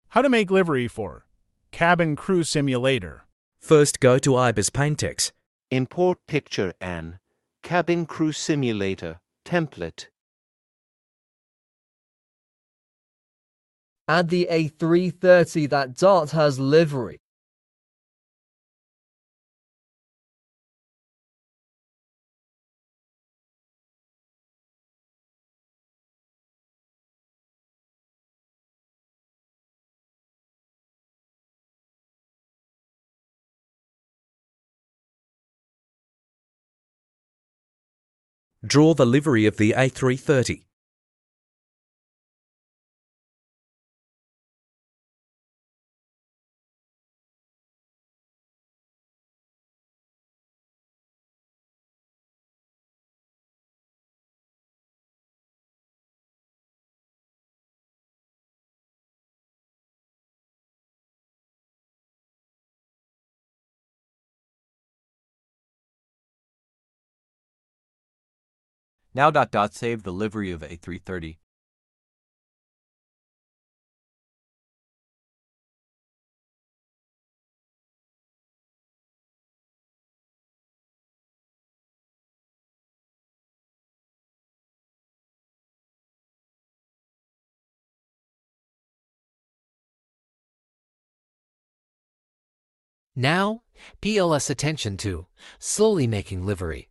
How to make livery for Cabin Crew Simulator. First, go to IBIS Paintex. Import picture and Cabin Crew Simulator template. Add the A330 that Dart has livery. Draw the livery of the A330. Now save the livery of A330. Now, PLS attention to slowly making livery.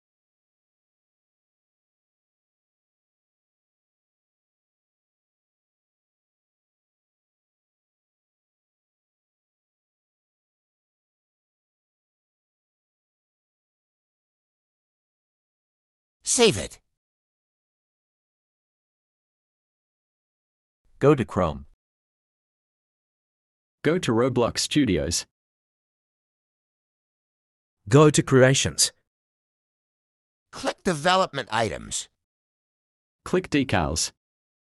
Save it. Go to Chrome. Go to Roblox Studios. Go to Creations. Click Development Items. Click Decals.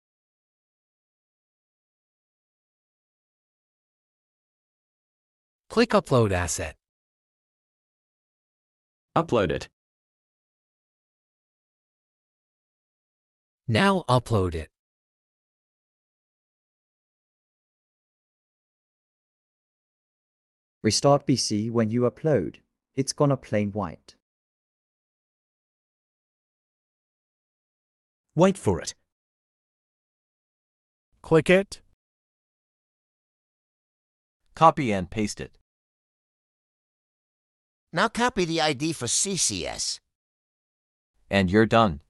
Click Upload Asset. Upload it. Now upload it. Restart PC when you upload. It's gonna plain white. Wait for it. Click it. Copy and paste it. Now copy the ID for CCS. And you're done.